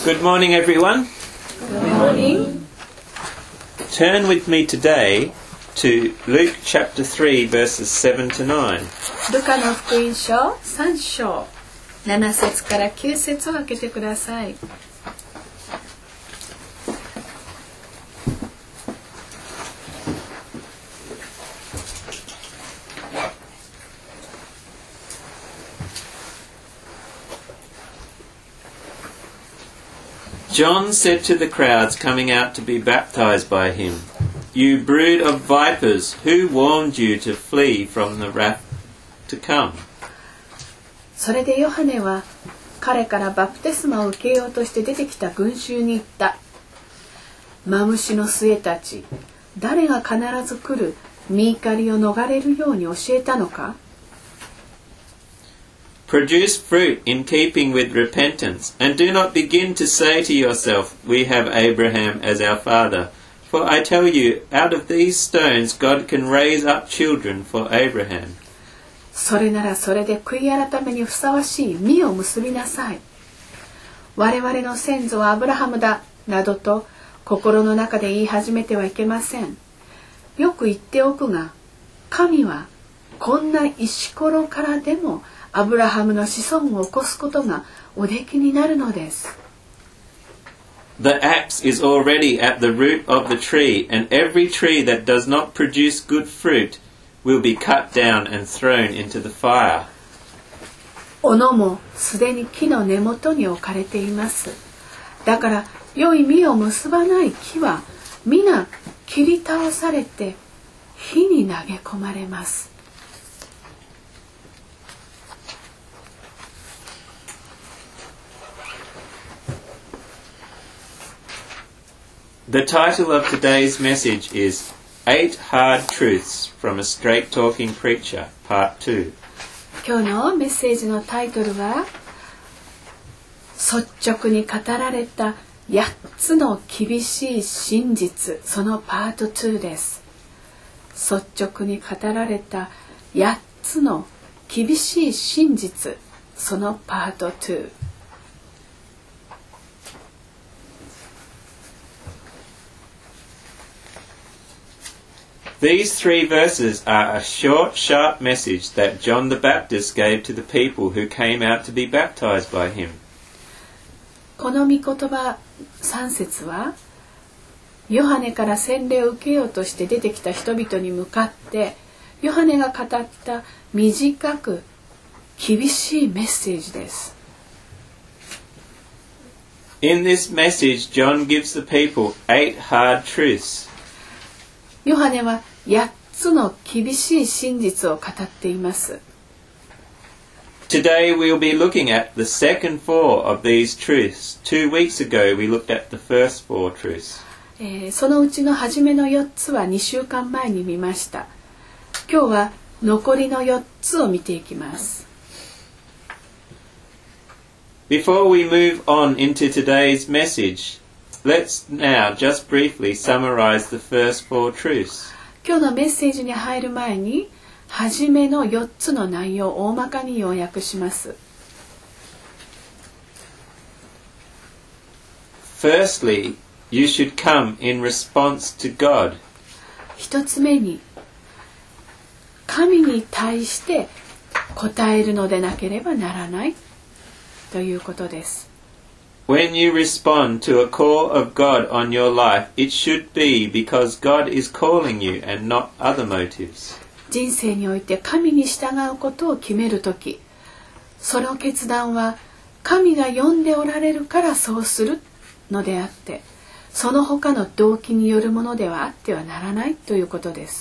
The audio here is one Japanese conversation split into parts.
Good morning, everyone. Good morning. Turn with me today to Luke chapter 3, verses 7 to 9. ルカの福音書3章7節から9節を開けてください。 John said to the crowds coming out to be baptized by him, "You brood of vipers, who warned you to flee from the wrath to come?" それでヨハネは彼からバプテスマを受けようとして出てきた群衆に言った。マムシの末たち、誰が必ず来る御怒りを逃れるように教えたのか。 Produce fruit in keeping with repentance, and do not begin to say to yourself, "We have Abraham as our father." For I tell you, out of these stones God can raise up children for Abraham. それならそれで悔い改めにふさわしい実を結びなさい。我々の先祖はアブラハムだ、などと心の中で言い始めてはいけません。よく言っておくが、神はこんな石ころからでもアブラハムの子孫を起こすことがおできになるのです。 The axe is already at the root of the tree, and every tree that does not produce good fruit will be cut down and thrown into the fire. 斧もすでに木の根元に置かれています。だから良い実を結ばない木は皆切り倒されて火に投げ込まれます。 The title of today's message is 8 Hard Truths from a Straight Talking Preacher, Part 2. 今日のメッセージのタイトルは、率直に語られた8つの厳しい真実、そのパート2です。率直に語られた8つの厳しい真実、そのパート2。 These 3 verses are a short, sharp message that John the Baptist gave to the people who came out to be baptized by him. この御言葉3節は、ヨハネから洗礼を受けようとして出てきた人々に向かって、ヨハネが語った短く厳しいメッセージです。 In this message, John gives the people 8 hard truths. ヨハネは8つの厳しい真実を語っています。 Today we'll be looking at the second 4 of these truths. 2 weeks ago we looked at the first 4 truths. そのうちの初めの4つは2週間前に見ました。今日は残りの4つを見ていきます。 Before we move on into today's message, let's now just briefly summarize the first 4 truths. 今日のメッセージに入る前に、初めの4つの内容を大まかに要約します。 Firstly, you should come in response to God. 1つ目に、神に対して答えるのでなければならないということです。 When you respond to a call of God on your life, it should be because God is calling you and not other motives. 人生において神に従うことを決めるとき、その決断は神が呼んでおられるからそうするのであって、その他の動機によるものではあってはならないということです。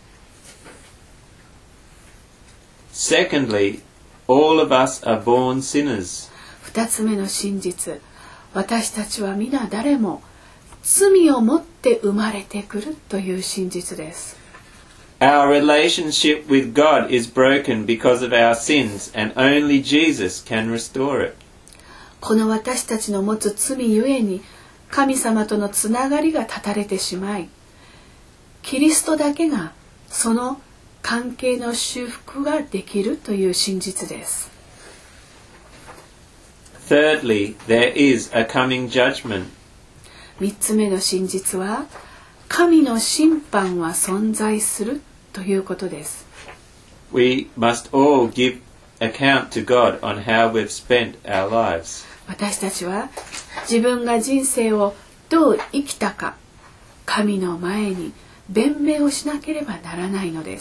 Secondly, all of us are born sinners. 2つ目の真実、私たちは皆誰も罪を持って生まれてくるという真実です。 Our relationship with God is broken because of our sins, and only Jesus can restore it. この私たちの持つ罪ゆえに神様とのつながりが断たれてしまい、キリストだけがその関係の修復ができるという真実です。 Thirdly, there is a coming judgment. 3つ目の真実は、神の審判は存在するということです。 We must all give account to God on how we've spent our lives. 私たちは自分が人生をどう生きたか、神の前に弁明をしなければならないのです。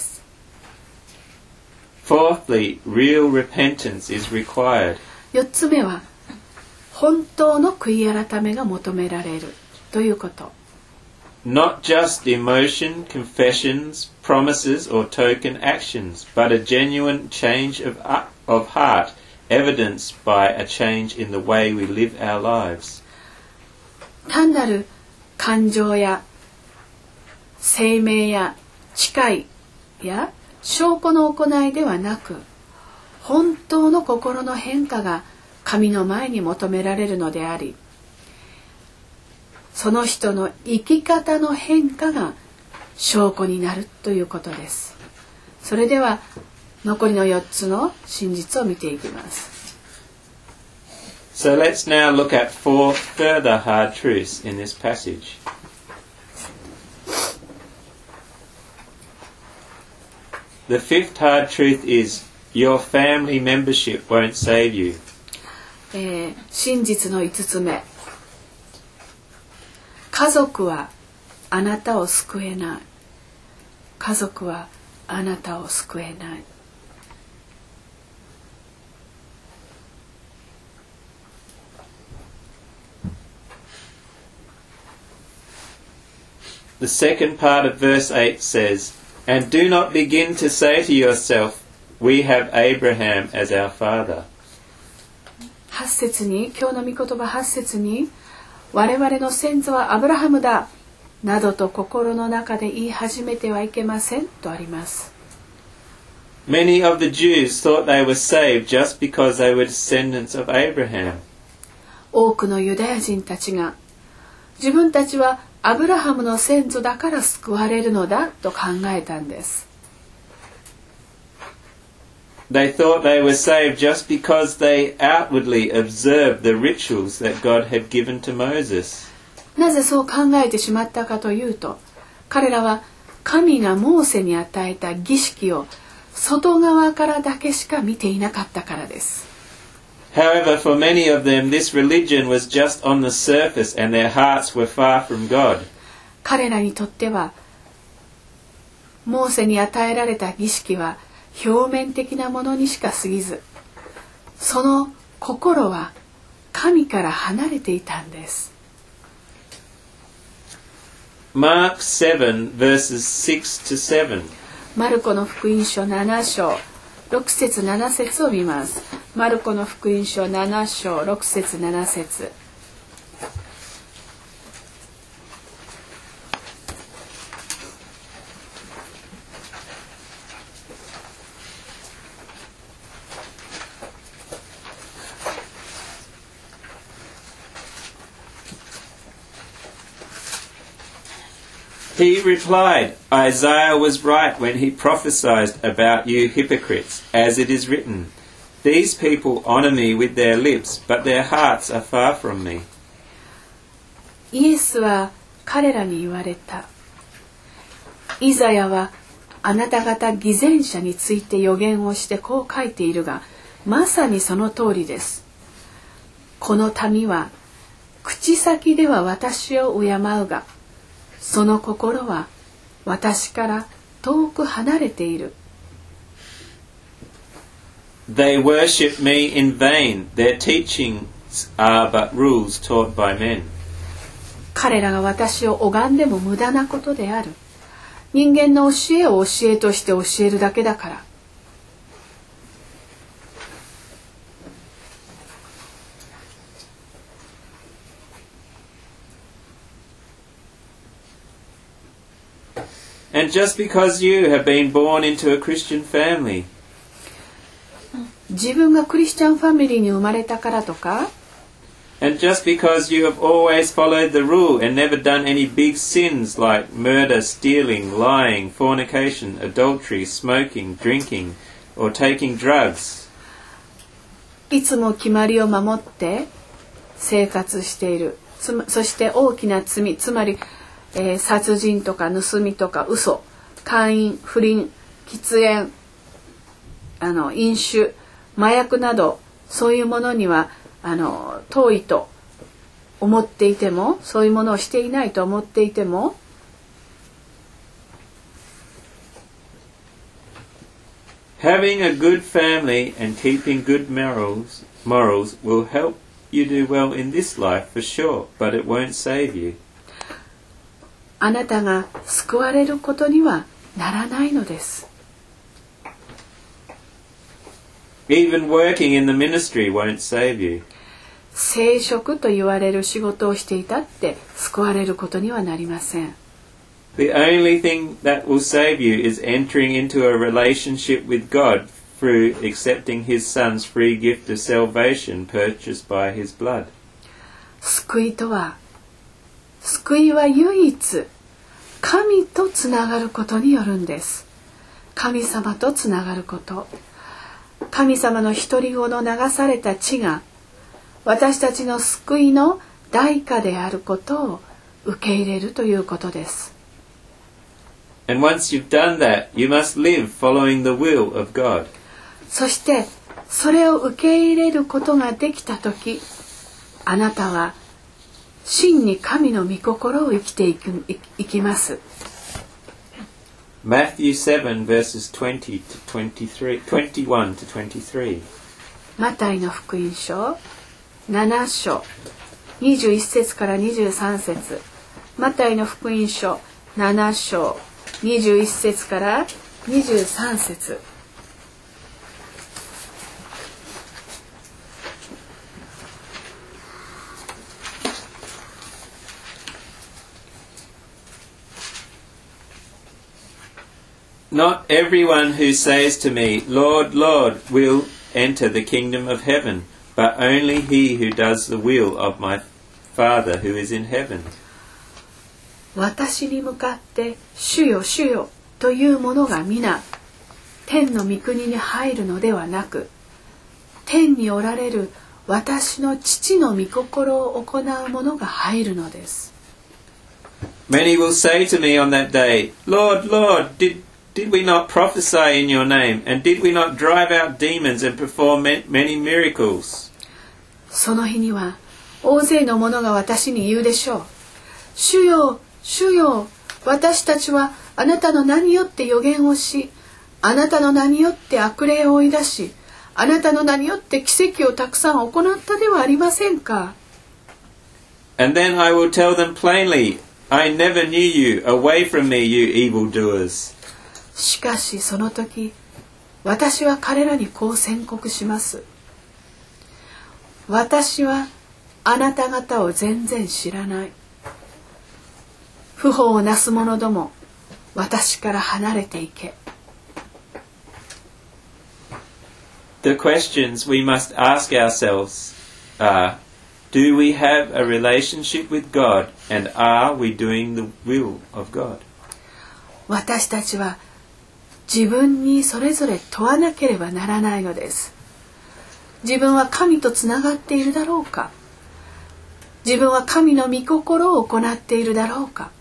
Fourthly, real repentance is required. 4つ目は、本当の悔い改めが求められるということ。 Not just emotion, confessions, promises or token actions, but a genuine change of heart, evidenced by a change in the way we live our lives. 単なる感情や声明や誓いや証拠の行いではなく、本当の心の変化が神の前に求められるのであり、その人の生き方の変化が証拠になるということです。それでは残りの4つの真実を見ていきます。 So let's now look at 4 further hard truths in this passage. The 5th hard truth is your family membership won't save you. 真実の5つ目。家族はあなたを救えない。家族はあなたを救えない。 The second part of verse 8 says, And do not begin to say to yourself, We have Abraham as our father. 8節に、今日の御言葉8節に、我々の先祖はアブラハムだなどと心の中で言い始めてはいけませんとあります。 Many of the Jews thought they were saved just because they were descendants of Abraham. 多くのユダヤ人たちが自分たちはアブラハムの先祖だから救われるのだと考えたんです。 They thought they were saved just because they outwardly observed the rituals that God had given to Moses. なぜそう考えてしまったかというと、彼らは神がモーセに与えた儀式を外側からだけしか見ていなかったからです。 However, for many of them, this religion was just on the surface and their hearts were far from God. 彼らにとっては、モーセに与えられた儀式は表面的なものにしか過ぎず、その心は神から離れていたんです。 Mark 7 verses 6 to 7. マルコの福音書7章6節7節を見ます。マルコの福音書7章6節7節。 He replied, Isaiah was right when he prophesied about you hypocrites, as it is written, These people honor me with their lips, but their hearts are far from me. イエスは彼らに言われた。イザヤはあなた方偽善者について予言をしてこう書いているが、まさにその通りです。この民は口先では私を敬うが、その心は私から遠く離れている。 They worship me in vain. Their teachings are but rules taught by men. 彼らが私を拝んでも無駄なことである。人間の教えを教えとして教えるだけだから。 And just because you have been born into a Christian family, 自分がクリスチャンファミリーに生まれたからとか、 and just because you have always followed the rule and never done any big sins like murder, stealing, lying, fornication, adultery, smoking, drinking, or taking drugs, いつも決まりを守って生活している。そして大きな罪、つまり、殺人とか盗みとか嘘、姦淫、不倫、喫煙、飲酒、麻薬などそういうものには遠いと思っていても、そういうものをしていないと思っていても、 Having a good family and keeping good morals will help you do well in this life for sure, but it won't save you. あなたが救われることにはならないのです。 Even working in the ministry won't save you. 聖職と言われる仕事をしていたって救われることにはなりません。 The only thing that will save you is entering into a relationship with God through accepting His Son's free gift of salvation purchased by His blood. 救いは唯一神とつながることによるんです。神様とつながること。神様の独り子の流された血が私たちの救いの代価であることを受け入れるということです。 And once you've done that, you must live following the will of God. そしてそれを受け入れることができたとき、あなたは真に神の御心を生きていきます。 Matthew 7 verses 20 to 23, 21 to 23. マタイの福音書7章21節から23節。マタイの福音書7章21節から23節。 Not everyone who says to me, Lord, Lord, will enter the kingdom of heaven, but only he who does the will of my Father who is in heaven. 私に向かって主よ主よという者が皆天の御国に入るのではなく、天におられる私の父の御心を行う者が入るのです。 Many will say to me on that day, Lord, Lord, did we not prophesy in your name, and did we not drive out demons and perform many miracles? その日には大勢の者が私に言うでしょう。主よ主よ、私たちはあなたの名によって預言をし、あなたの名によって悪霊を追い出し、あなたの名によって奇跡をたくさん行ったではありませんか。 And then I will tell them plainly, I never knew you, away from me, you evildoers. しかしその時、私は彼らにこう宣告します。私はあなた方を全然知らない。不法をなす者ども、私から離れていけ。 The questions we must ask ourselves are, do we have a relationship with God, and are we doing the will of God? 私たちは自分にそれぞれ問わなければならないのです。自分は神とつながっているだろうか。自分は神の御心を行っているだろうか。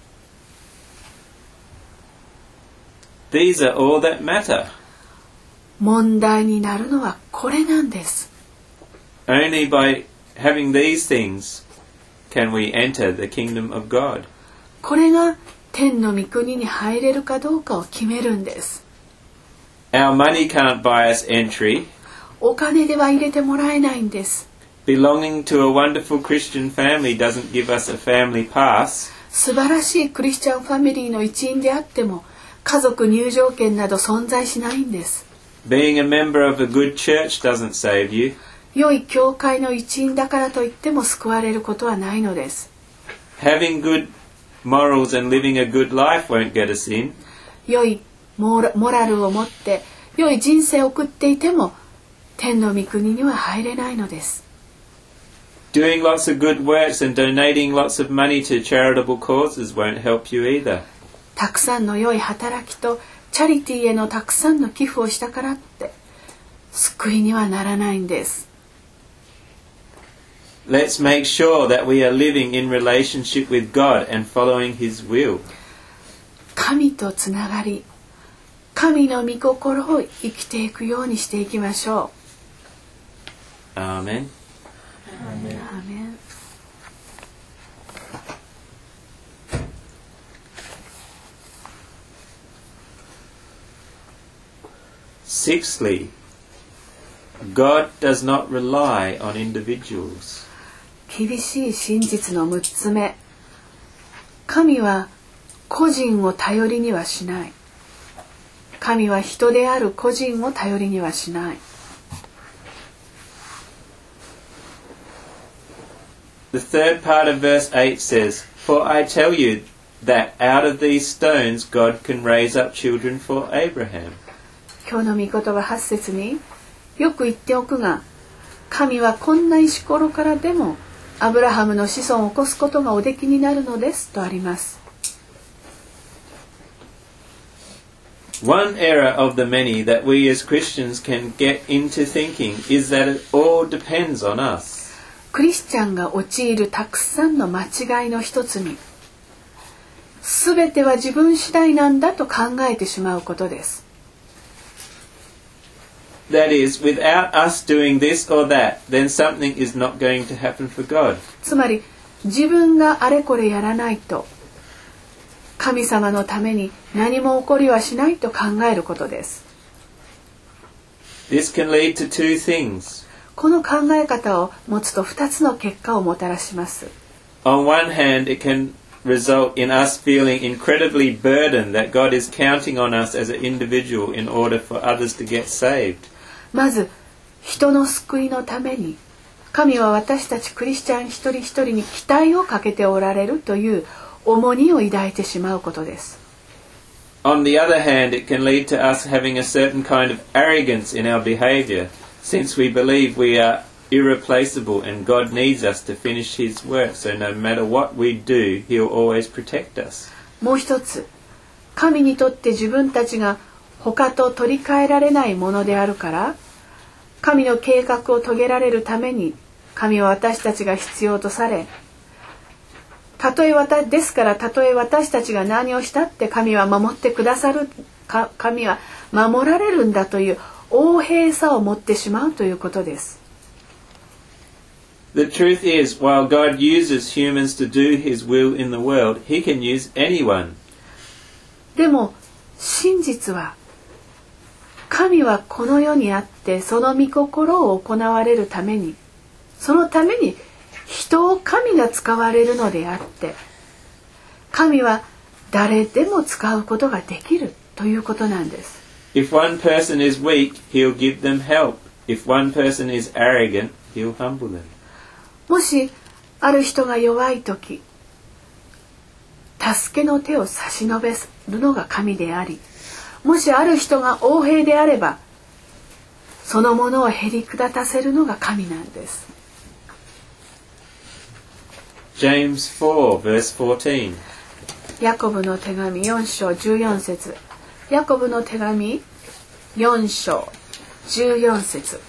These are all that matter. 問題になるのはこれなんです。 Only by having these things can we enter the kingdom of God. これが天の御国に入れるかどうかを決めるんです。 Our money can't buy us entry. お金では入れてもらえないんです。 Belonging to a wonderful Christian family doesn't give us a family pass. 素晴らしいクリスチャンファミリーの一員であっても家族入場券など存在しないんです。 Being a member of a good church doesn't save you. 良い教会の一員だからといっても救われることはないのです。 Having good morals and living a good life won't get us in. 良いモラルを持って良い人生を送っていても天の御国には入れないのです。 Doing lots of good works and donating lots of money to charitable causes won't help you either. たくさんの良い働きとチャリティーへのたくさんの寄付をしたからって救いにはならないんです。 Let's make sure that we are living in relationship with God and following His will. 神とつながり、神の御心を生きていくようにしていきましょう。 Amen. アーメン。 Sixthly, God does not rely on individuals. 厳しい真実の6つ目。神は個人を頼りにはしない。神は人である個人を頼りにはしない。 The third part of verse 8 says, For I tell you that out of these stones God can raise up children for Abraham. 今日の御言葉8節によく言っておくが、神はこんな石ころからでもアブラハムの子孫を起こすことがおできになるのですとあります。 One error of the many that we as Christians can get into thinking is that it all depends on us. クリスチャンが陥るたくさんの間違いの一つに、すべては自分次第なんだと考えてしまうことです。 That is, without us doing this or that, then something is not going to happen for God. つまり、自分があれこれやらないと、神様のために何も起こりはしないと考えることです。 This can lead to two things. この考え方を持つと2つの結果をもたらします。 On one hand, it can result in us feeling incredibly burdened that God is counting on us as an individual in order for others to get saved. まず、人の救いのために、神は私たちクリスチャン一人一人に期待をかけておられるという重荷を抱いてしまうことです。 On the other hand, it can lead to us having a certain kind of arrogance in our behavior, since we believe we are irreplaceable and God needs us to finish His work, so no matter what we do, He'll always protect us. もう一つ、神にとって自分たちが他と取り替えられないものであるから、神の計画を遂げられるために神は私たちが必要とされ、ですからたとえ私たちが何をしたって神は守ってくださる、神は守られるんだという横柄さを持ってしまうということです。 The truth is, while God uses humans to do His will in the world, He can use anyone. でも真実は、神はこの世にあってその御心を行われるために、そのために人を神が使われるのであって、神は誰でも使うことができるということなんです。 If one person is weak, He'll give them help. If one person is arrogant, He'll humble them. もしある人が弱いとき、助けの手を差し伸べるのが神であり、もしある人が横柄であれば、そのものをへり下たせるのが神なんです。 James 4 verse 14. ヤコブの手紙4章14節。ヤコブの手紙4章14節。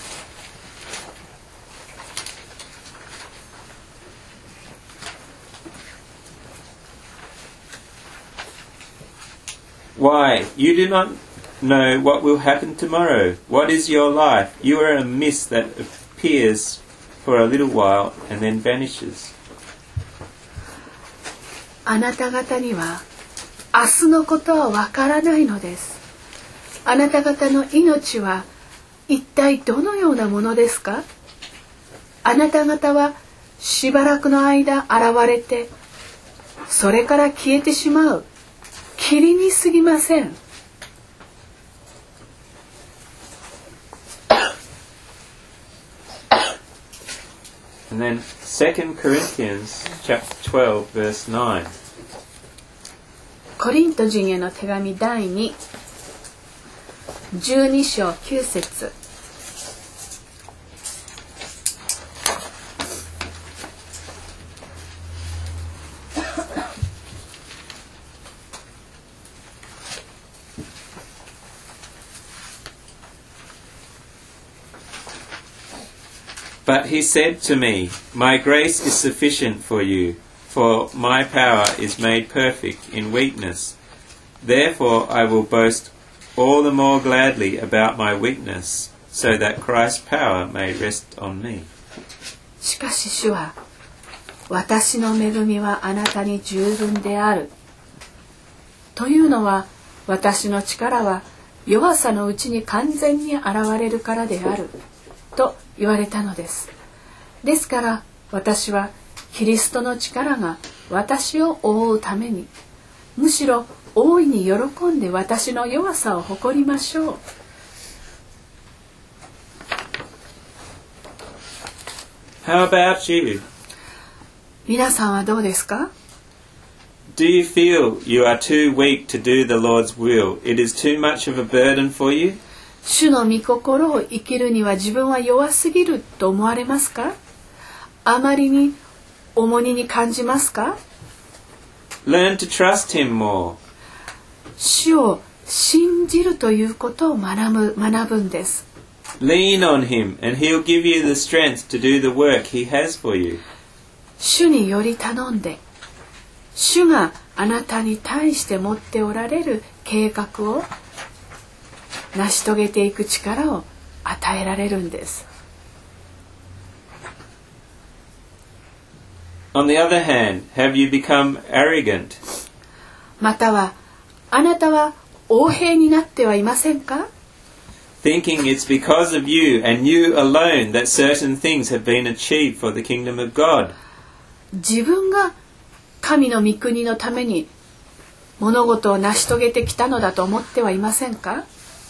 Why, you do not know what will happen tomorrow. What is your life? You are a mist that appears for a little while and then vanishes. あなた方には明日のことはわからないのです。あなた方の命は一体どのようなものですか？あなた方はしばらくの間現れて、それから消えてしまう霧に過ぎません。 And then 2 Corinthians chapter 12 verse 9. コリント人への手紙第2、12章9節。 But he said to me, My grace is sufficient for you, for my power is made perfect in weakness. Therefore I will boast all the more gladly about my weakness, so that Christ's power may rest on me. しかし主は、私の恵みはあなたに十分である。というのは、私の力は弱さのうちに完全に現れるからである。と言われたのです。ですから私はキリストの力が私を覆うために、むしろ大いに喜んで私の弱さを誇りましょう。 How about you? 皆さんはどうですか？ Do you feel you are too weak to do the Lord's will? It is too much of a burden for you? 主の御心を生きるには自分は弱すぎると思われますか？あまりに重荷に感じますか？ Learn to trust Him more. 主を信じるということを学ぶんです。 Lean on Him and He'll give you the strength to do the work He has for you. 主により頼んで、主があなたに対して持っておられる計画を成し遂げていく力を与えられるんです。 On the other hand, have you become arrogant? または、あなたは横柄になってはいませんか？ Thinking it's because of you and you alone that certain things have been achieved for the kingdom of God. 自分が神の御国のために物事を成し遂げてきたのだと思ってはいませんか？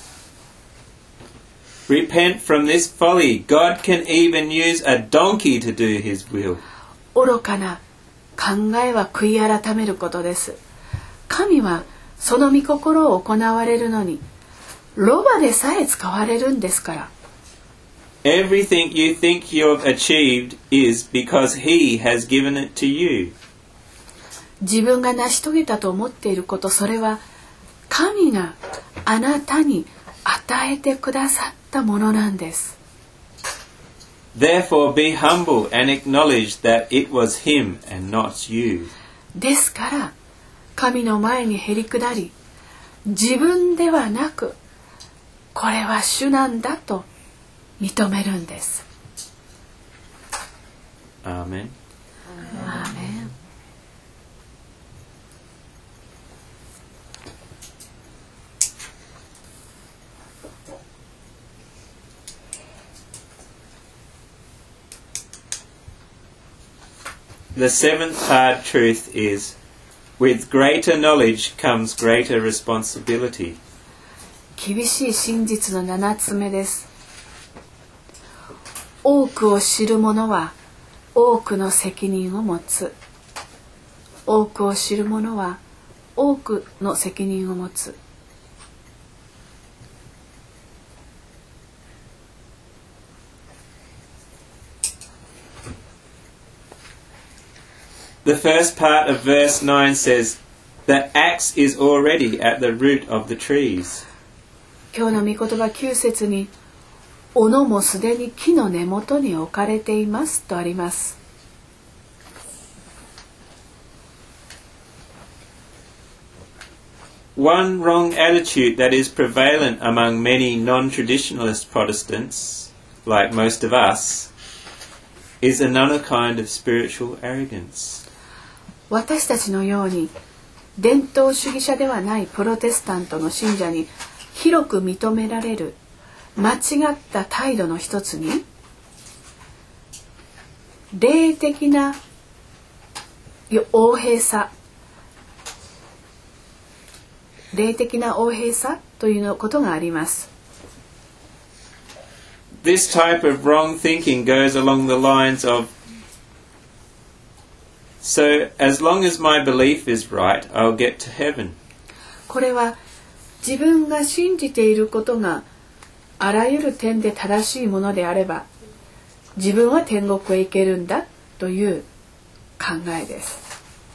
Repent from this folly. God can even use a donkey to do His will. 愚かな考えは悔い改めることです。神はその御心を行われるのに、ロバでさえ使われるんですから。 Everything you think you've achieved is because He has given it to you. 自分が成し遂げたと思っていること、それは神があなたに与えてくださったものなんです。 Therefore be humble and acknowledge that it was Him and not you. ですから神の前にへりくだり、自分ではなくこれは主なんだと認めるんです。 アーメン。 アーメン。 The seventh hard truth is, with greater knowledge comes greater responsibility. 厳しい真実の7つ目です。多くを知る者は多くの責任を持つ。多くを知る者は多くの責任を持つ。 The first part of verse 9 says, The axe is already at the root of the trees. 今日の御言葉9節に、斧もすでに木の根元に置かれていますとあります。 One wrong attitude that is prevalent among many non-traditionalist Protestants, like most of us, is another kind of spiritual arrogance. 私たちのように伝統主義者ではないプロテスタントの信者に広く認められる間違った態度の一つに、霊的な横柄さということがあります。 This type of wrong thinking goes along the lines of, so as long as my belief is right, I'll get to heaven. これは自分が信じていることがあらゆる点で正しいものであれば、自分は天国へ行けるんだという考えです。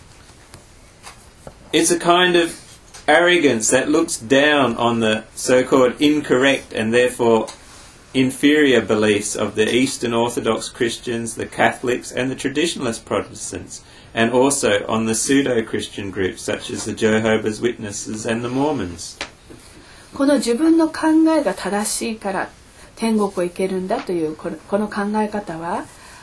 It's a kind of arrogance that looks down on the so-called incorrect and therefore inferior beliefs of the Eastern Orthodox Christians, the Catholics, and the Traditionalist Protestants, and also on the pseudo-Christian groups such as the Jehovah's Witnesses and the Mormons. この自分の考えが正しいから天国を行けるんだというこの考え方は、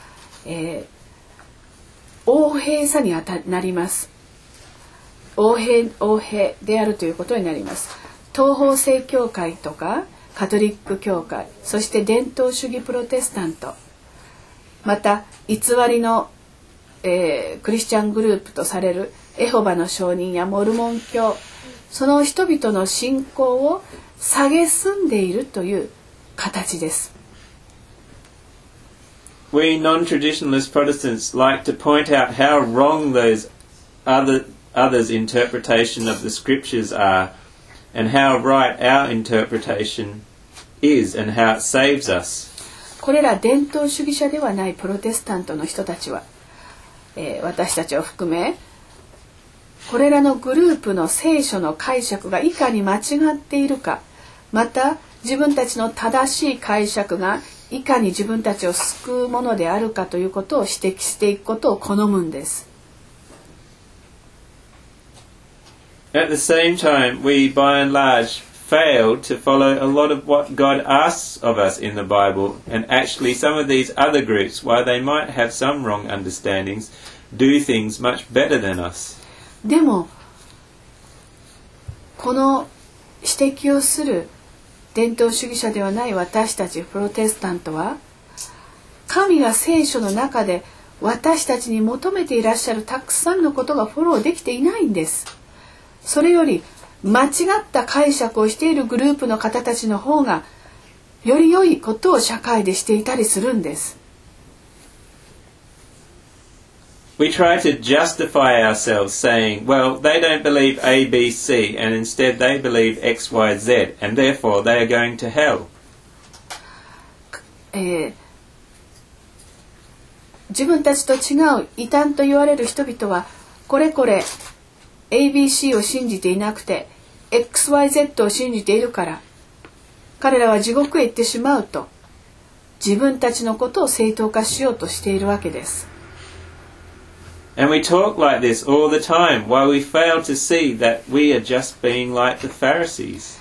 横柄さになります。横柄であるということになります。東方正教会とかカトリック教会、そして伝統主義プロテスタント、また偽りの、クリスチャングループとされるエホバの証人やモルモン教、その人々の信仰を蔑んでいるという形です。 We non-traditionalist Protestants like to point out how wrong those others' interpretation of the scriptures are, and how right our interpretation is, and how it saves us. これら伝統主義者ではないプロテスタントの人たちは、私たちを含めこれらのグループの聖書の解釈がいかに間違っているか、また自分たちの正しい解釈がいかに自分たちを救うものであるかということを指摘していくことを好むんです。 At the same time, we by and large fail to follow a lot of what God asks of us in the Bible, and actually some of these other groups, while they might have some wrong understandings, do things much better than us. でもこの指摘をする伝統主義者ではない私たちプロテスタントは、神が聖書の中で私たちに求めていらっしゃるたくさんのことがフォローできていないんです。それより間違った解釈をしているグループの方たちの方がより良いことを社会でしていたりするんです。 We try to justify ourselves saying, well, they don't believe A, B, C, and instead they believe X, Y, Z, and therefore they are going to hell. 自分たちと違う異端と言われる人々はこれこれ ABC を信じていなくて XYZ を信じているから彼らは地獄へ行ってしまうと自分たちのことを正当化しようとしているわけです。 And we talk like this all the time, while we fail to see that we are just being like the Pharisees.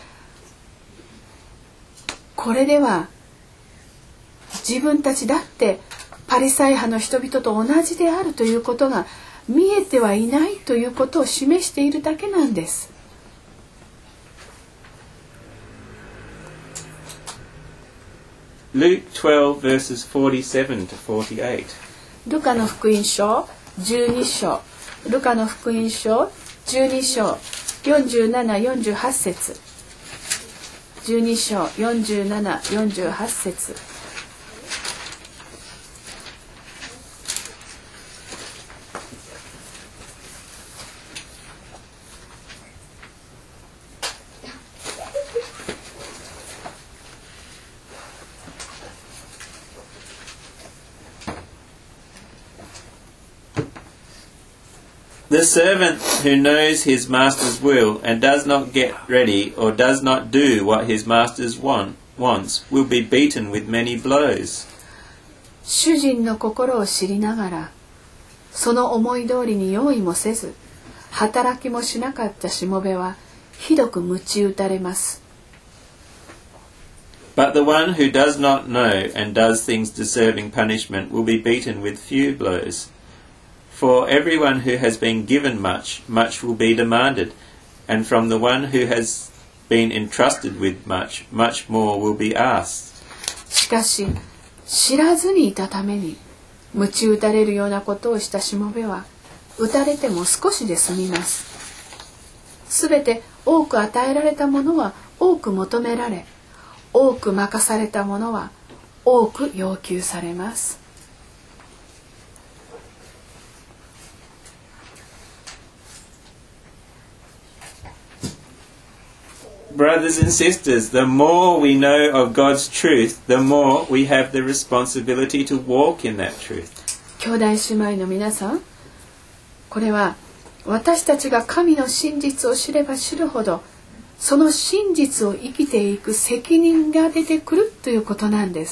これでは自分たちだってパリサイ派の人々と同じであるということが見えてはいないということを示しているだけなんです。 Luke 12 verses 47 to 48. ルカの福音書12章、ルカの福音書12章47、48節、12章47、48節。 The servant who knows his master's will and does not get ready or does not do what his master wants will be beaten with many blows. 主人の心を知りながら、その思い通りに用意もせず、働きもしなかったしもべはひどく鞭打たれます。 But the one who does not know and does things deserving punishment will be beaten with few blows.For everyone who has been given much, much will be demanded, and from the one who has been entrusted with much, much more will be asked. しかし、知らずにいたために、鞭打たれるようなことをしたしもべは、打たれても少しで済みます。すべて多く与えられたものは多く求められ、多く任されたものは多く要求されます。 Brothers and sisters, the more we know of God's truth, the more we have the responsibility to walk in that truth. 兄弟姉妹の皆さん、これは私たちが神の真実を知れば知るほどその真実を生きていく責任が出てくるということなんです。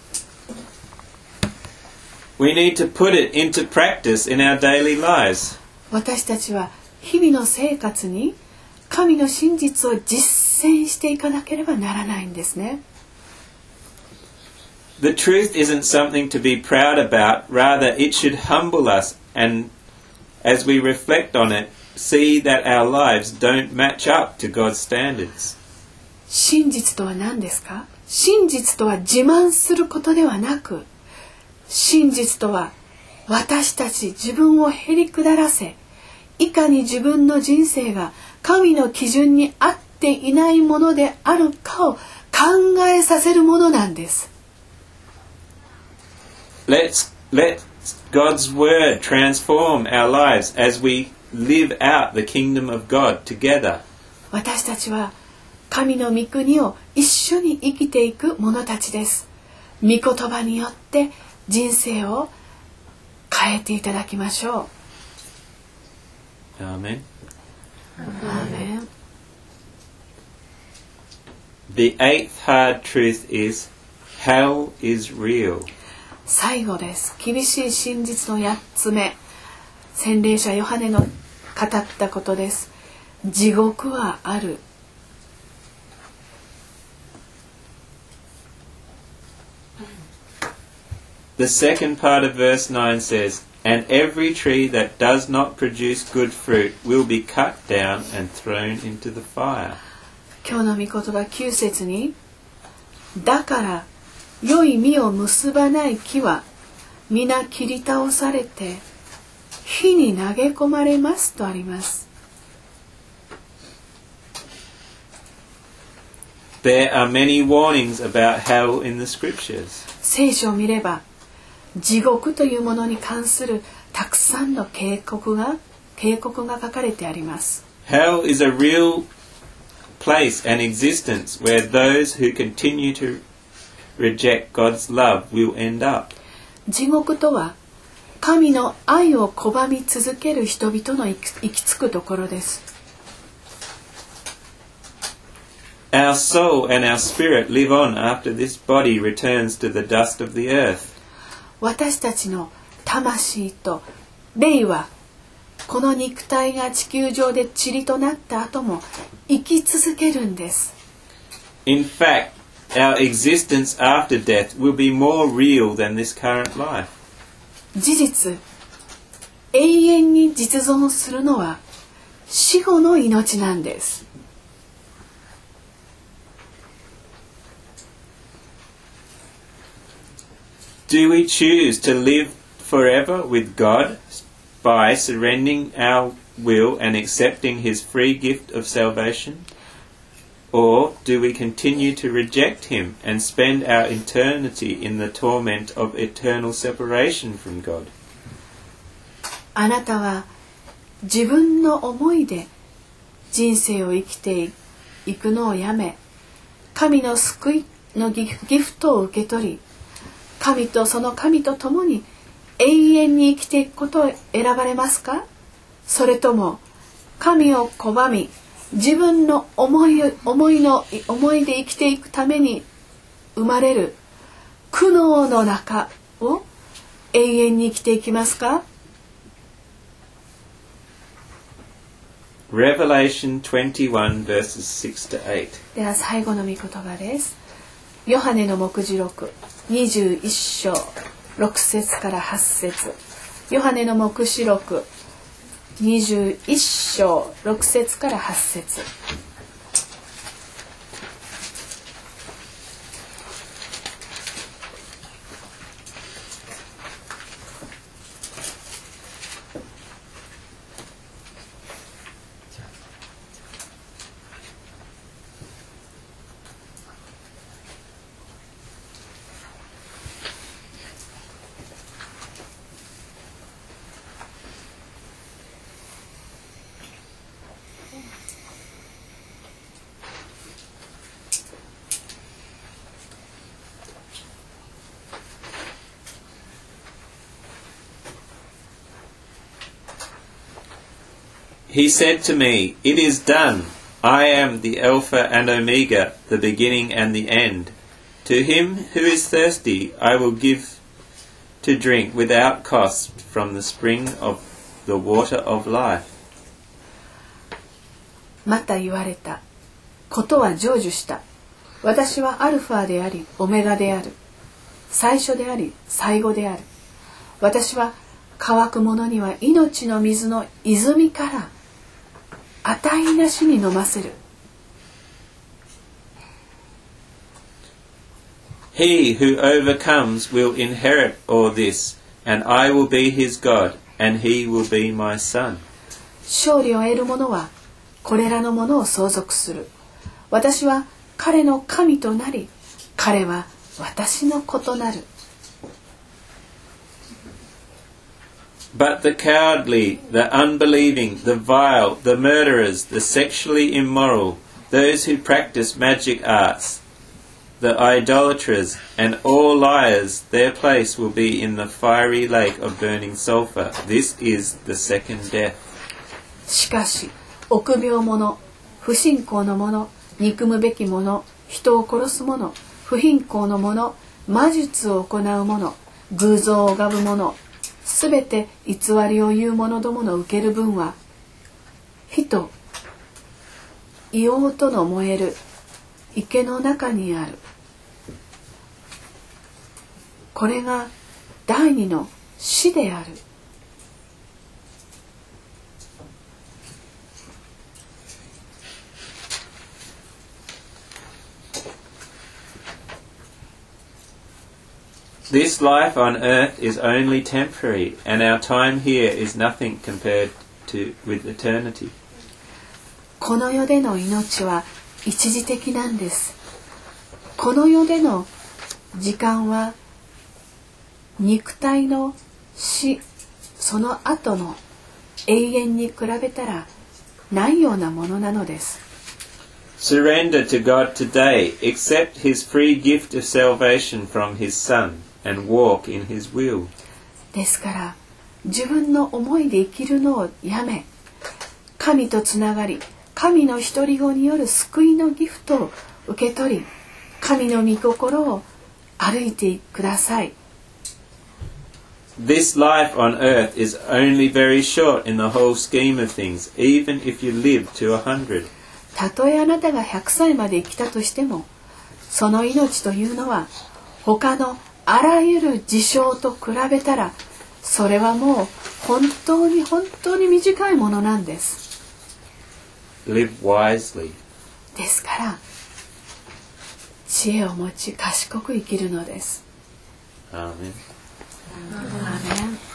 We need to put it into practice in our daily lives. 私たちは日々の生活に神の真実を実践していかなければならないんですね。 The truth isn't something to be proud about, rather it should humble us, and as we reflect on it, see that our lives don't match up to God's standards. 真実とは何ですか？真実とは自慢することではなく、真実とは私たち自分をへりくだらせ、いかに自分の人生が神の基準に合っていないものであるかを考えさせるものなんです。 Let God's word transform our lives as we live out the kingdom of God together. 私たちは神の御国を一緒に生きていく者たちです。御言葉によって人生を変えていただきましょう。 Amen. アーメン。 The eighth hard truth is hell is real. 最後です。厳しい真実の8つ目。洗礼者ヨハネの語ったことです。地獄はある。 The second part of verse 9 says, And every tree that does not produce good fruit will be cut down and thrown into the fire. 今日の御言葉9節に、だから良い実を結ばない木は皆切り倒されて火に投げ込まれますとあります。 There are many warnings about hell in the scriptures. 聖書を見れば地獄というものに関するたくさんの警告が書かれてあります。 Hell is a real place and existence where those who continue to reject God's love will end up. 地獄とは神の愛を拒み続ける人々の行き着くところです。 Our soul and our spirit live on after this body returns to the dust of the earth. 私たちの魂と霊はこの肉体が地球上で塵となった後も生き続けるんです。 In fact, our existence after death will be more real than this current life. 事実、永遠に実存するのは死後の命なんです。 Do we choose to live forever with God by surrendering our will and accepting His free gift of salvation? Or do we continue to reject Him and spend our eternity in the torment of eternal separation from God? あなたは自分の思いで人生を生きていくのをやめ、神の救いのギフトを受け取り、神とその神と共に永遠に生きていくことを選ばれますか？それとも神を拒み自分の思いで生きていくために生まれる苦悩の中を永遠に生きていきますか？ Revelation 21 verses 6 to 8. では最後の御言葉です。ヨハネの黙示録21章6節から8節。ヨハネの黙示録21章6節から8節。 He said to me, It is done. I am the Alpha and Omega, the beginning and the end. To him who is thirsty, I will give to drink without cost from the spring of the water of life. また言われた。ことは成就した。私はアルファであり、オメガである。最初であり、最後である。私は乾く者には命の水の泉から値なしに飲ませる。 He who overcomes will inherit all this, and I will be his God, and he will be my son. 勝利を得る者はこれらのものを相続する。私は彼の神となり、彼は私の子となる。 But the cowardly, the unbelieving, the vile, the murderers, the sexually immoral, those who practice magic arts, the idolaters, and all liars, their place will be in the fiery lake of burning sulphur. This is the second death. しかし、臆病者、不信仰の者、憎むべき者、人を殺す者、不貧困の者、魔術を行う者、偶像を拝む者、すべて偽りを言う者どもの受ける分は、火と硫黄との燃える池の中にある。これが第二の死である。 This life on earth is only temporary, and our time here is nothing compared with eternity. この世での命は一時的なんです。この世での時間は肉体の死、その後の永遠に比べたらないようなものなのです。 Surrender to God today. Accept His free gift of salvation from His Son and walk in His will. ですから自分の思いで生きるのをやめ、神とつながり、神の独り子による救いのギフトを受け取り、神の御心を歩いてください。 This life on earth is only very short in the whole scheme of things, even if you live to 100. たとえあなたが100歳まで生きたとしても、その命というのは他のあらゆる事象と比べたら、それはもう本当に短いものなんです。 Live wisely. ですから知恵を持ち賢く生きるのです。 Amen. Amen.